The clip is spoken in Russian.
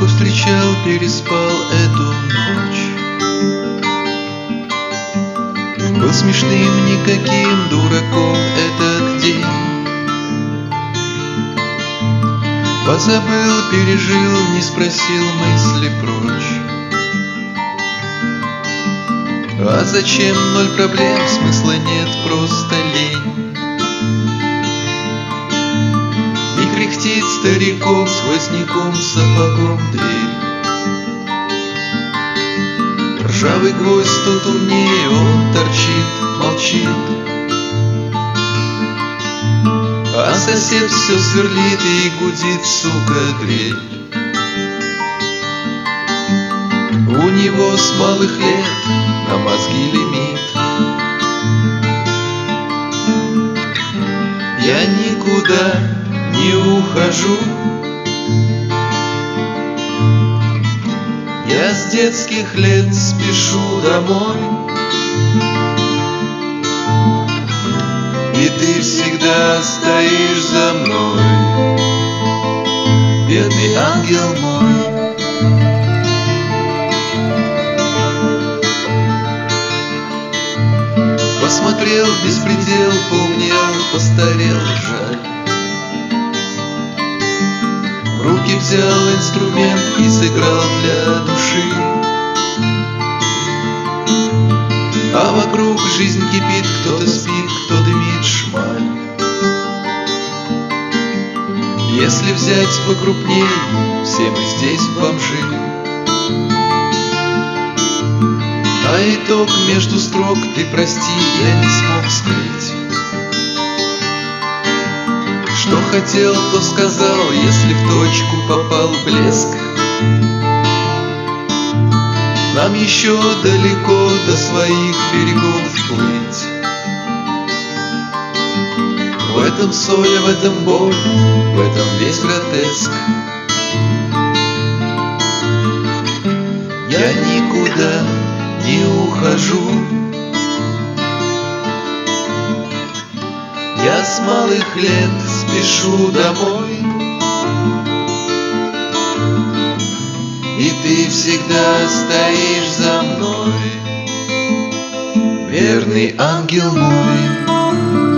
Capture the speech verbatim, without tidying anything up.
повстречал, переспал эту ночь. Был смешным, никаким дураком этот день. Позабыл, пережил, не спросил мысли прочь. А зачем? Ноль проблем, смысла нет, просто лень. И кряхтит стариком, сквозняком, сапогом дверь. Ржавый гвоздь тот умнее, он торчит, молчит. А сосед все сверлит и гудит, сука, дрель. У него с малых лет на мозги лимит. Я никуда не ухожу. Я с детских лет спешу домой. И ты всегда стоишь за мной, бедный ангел мой. Посмотрел беспредел, поумнел, постарел, жаль. В руки взял инструмент и сыграл для души. А вокруг жизнь кипит, кто-то спит, кто дымит шмаль. Если взять покрупней, все мы здесь бомжи. А итог между строк, ты прости, я не смог скрыть. Что хотел, то сказал, если в точку попал блеск. Нам еще далеко до своих берегов плыть. В этом соль, в этом боль, в этом весь гротеск. Я никуда не ухожу. Я с малых лет спешу домой. И ты всегда стоишь за мной, верный ангел мой.